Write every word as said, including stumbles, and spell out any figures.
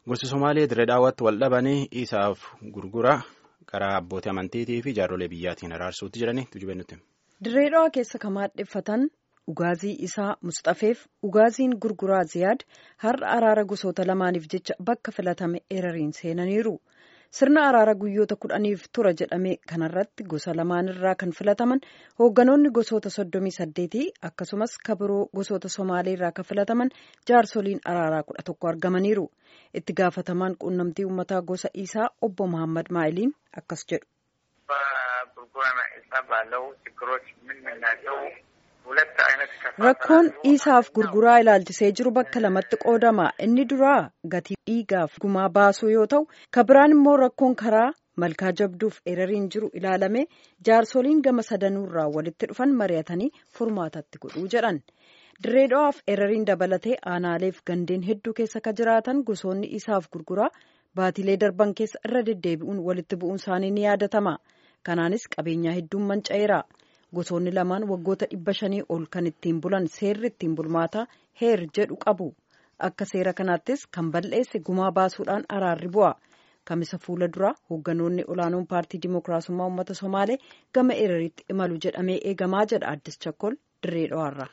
Gosti Somaalee dirree daawwatti wal dhabanii isaaf gurgura karaa abbootii amantiitii fi jaarsolee biyyaatiin araarsuutti jiranii tujubee nutti. Dirree dhawaa keessa kan maadheffatan ugaazii isaa Musxafeef ugaaziin gurguraa Ziyaad har'a araara gosoota lamaaniif jecha bakka filatame erariin seenaniiru. Sirna araara guyyoota kudhaniif tura jedhame kanarratti gosa lamaanirraa kan filataman hoogganoonni gosoota soddomii saddeetii akkasumas kabiroo gosoota Somaaleerraa kan filataman jaarsoliin araaraa kudha tokko argamaniiru. Itti gaafatamaan quunnamtii uummataa gosa isaa obbo Muhammad Maa'iliin akkas jedhu. Rakkoon isaaf gurguraa ilaalchisee jiru bakka lamatti qoodama. Inni duraa gatii dhiigaaf gumaa baasuu yoo ta'u, kabiraan immoo rakkoon karaa malkaa jabduuf erariin jiru ilaalame jaarsoliin gama sadanuurraa walitti dhufan mari'atanii furmaatatti godhuu jedhan. Dirree dhawaaf erariin dabalatee aanaaleef gandeen hedduu keessa ka jiraatan gosoonni isaaf gurguraa baatilee darban keessa irra deddeebi'uun walitti bu'uun isaanii ni yaadatama. Kanaanis qabeenyaa hedduun manca'eera. Gosoonni lamaan waggoota dhibba shanii ol kan ittiin bulan seerri ittiin bulmaataa heer jedhu qabu. Akka seera kanaattis kan balleesse gumaa baasuudhaan araarri bu'a. Kamisa fuula duraa hoogganoonni olaanoon paartii Dimookiraasummaa Uummata Somaalee gama erariitti imalu jedhamee eegamaa jedha Addis Chakkol dirree dhawaarraa.